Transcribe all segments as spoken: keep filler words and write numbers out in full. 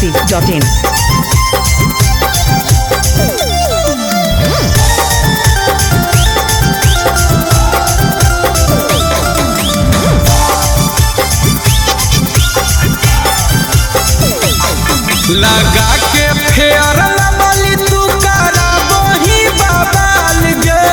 masti dot in. लगा के fair लबली तू करा वही बबाल गे,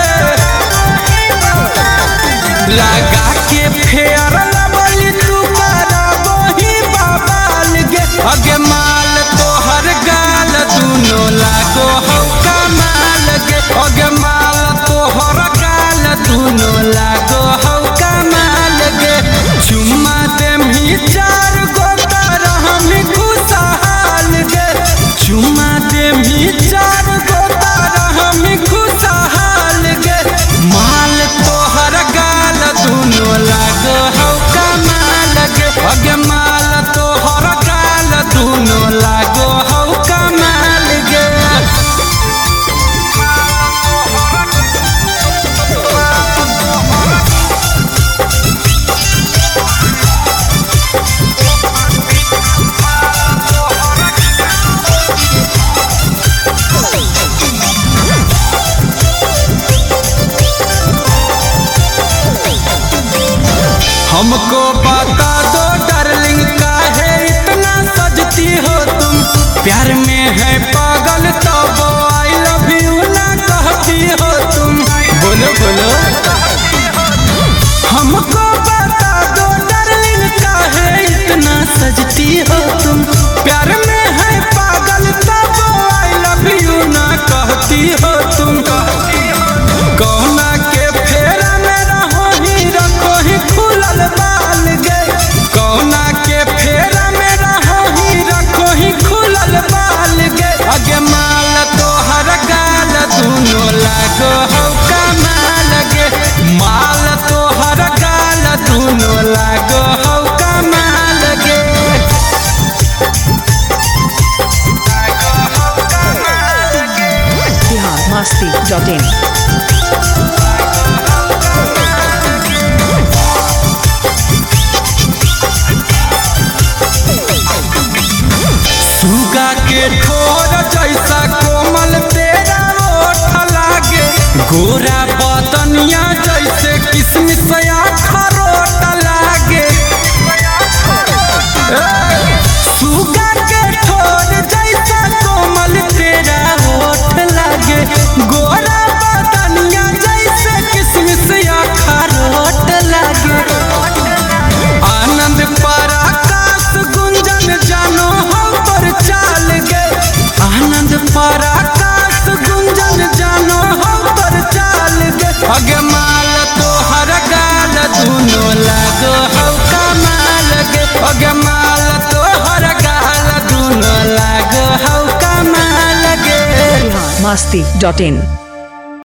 लगा के फेयर लबली तू करा वही बबाल गे। अगे माल तोहर गाल दूनो लागो हौ कमाल गे, अगे माल तोहर गाल दूनो लागो हौ कमाल गे। चुम्मा देमी चार गो तरह में खुशहाल गे, चुम्मा देमी चार गो तरह में खुशहाल गे। माल तोहर गाल दूनो लागो हौ कमाल गे, अगे माल तोहर गाल दूनो लागो हौ कमाल गे। हमको बता दो डार्लिंग काहे इतना सजती हो तुम, प्यार में है पागल तो वो आई लव यू ना कहती हो तुम। बोलो बोलो हमको बता दो डार्लिंग काहे इतना सजती हो तुम, प्यार में है पागल तो वो आई लव यू ना कहती हो तुम। कौना के फेरा में रहो ही रखो ही खुलल बाल गे, कौना के फेरा में रहो ही रखो ही खुलल बाल गे। अगे माल तोहर गाल दूनो लागो हौ कमाल गे, माल तोहर गाल दूनो लागो हौ कमाल गे। Bihar masti dot in. सुगा के ठोर जैसा कोमल तेरा ओठ लागे, गोरा बदनिया जैसे किसमिस अखरोट लागे। सुगा के ठोर जैसा कोमल तेरा ओठ लागे, गोरा बदनिया जैसे किसमिस अखरोट लागे। आनंद पराकाश गुंजन जानो हौ पर चाल गे, आनंद पराकाश गुंजन जानो हौ पर चाल गे। अगे माल तोहर गाल दूनो लागो हौ कमाल गे, अगे माल तोहर गाल दूनो लागो हौ कमाल गे। Bihar masti dot in.